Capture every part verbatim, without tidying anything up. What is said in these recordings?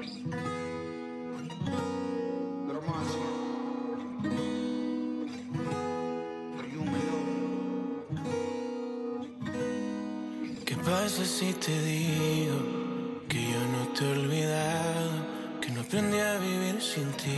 ¿Qué pasa si te digo que yo no te he olvidado, que no aprendí a vivir sin ti?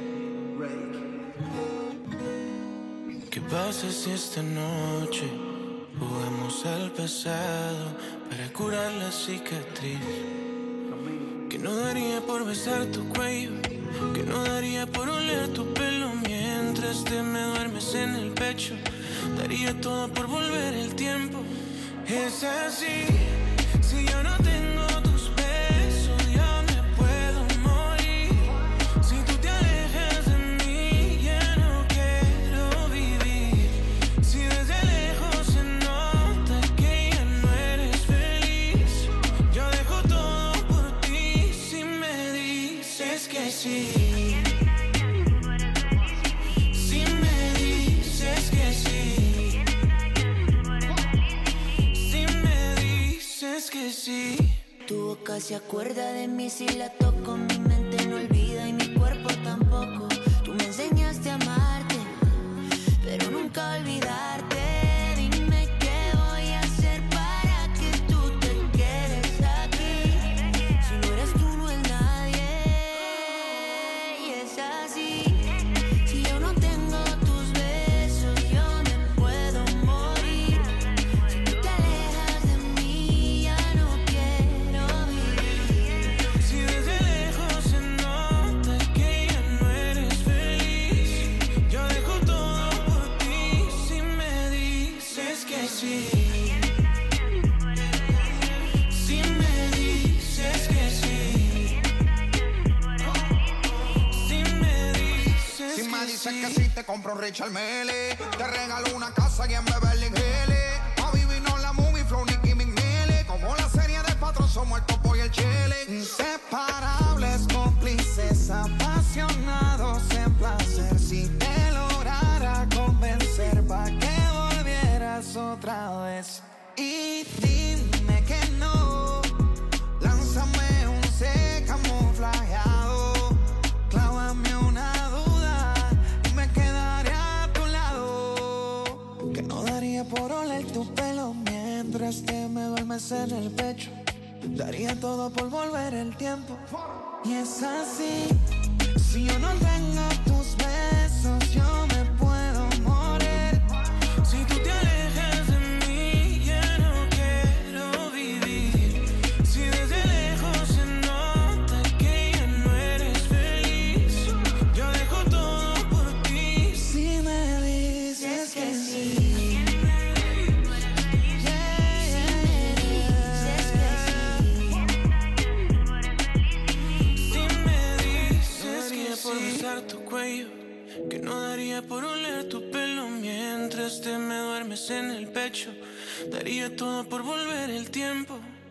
¿Qué pasa si esta noche jugamos al pasado para curar la cicatriz? Que no daría por besar tu cuello, que no daría por oler tu pelo mientras te me duermes en el pecho. Daría todo por volver el tiempo. Es así, si yo no tengo tus besos, yo me puedo morir. Si tú te alejas de mí, ya no quiero vivir. Si desde lejos se nota que ya no eres feliz, yo dejo todo por ti si me dices que sí. Sí. Tu boca se acuerda de mí si la toco, mi mente no olvida y mi cuerpo tampoco. Tú me enseñaste a amarte, pero nunca a olvidarte. Dime qué voy a hacer para que tú te quedes aquí. Si no eres tú, no es nadie. Y es así. Si yo no tengo tus besos, yo me puedo morir. Si tú te alejas de mí, ya no quiero vivir. Si desde lejos se nota que ya no eres feliz, yo dejo todo por ti si me dices que sí. Si me dices que sí. Si me dices Si me que dices sí. que sí, te compro un Richard Mille. Te regalo una casa y en Beverly Hills. A vivirnos la movie, flow, Nicki Minaj. Como la serie de Patrón, somos el topo y el chile. Inseparables, cómplices, apasionados en placer. Si te lograra convencer pa' que volvieras otra vez. Y dime que no. Lánzame un C camuflajeado. Clávame una duda y me quedaré a tu lado. Que no daría por oler tu pelo mientras te me duermes en el pecho. Daría todo por volver el tiempo. Y es así. Si yo no tengo tus besos, yo me puedo morir. Si tú te alejas de mí, ya no quiero vivir. Si desde lejos se nota que ya no eres feliz, yo dejo todo por ti Si me dices que sí. por besar tu cuello, que no daría por oler tu pelo mientras te me duermes en el pecho. Daría todo por volver el tiempo.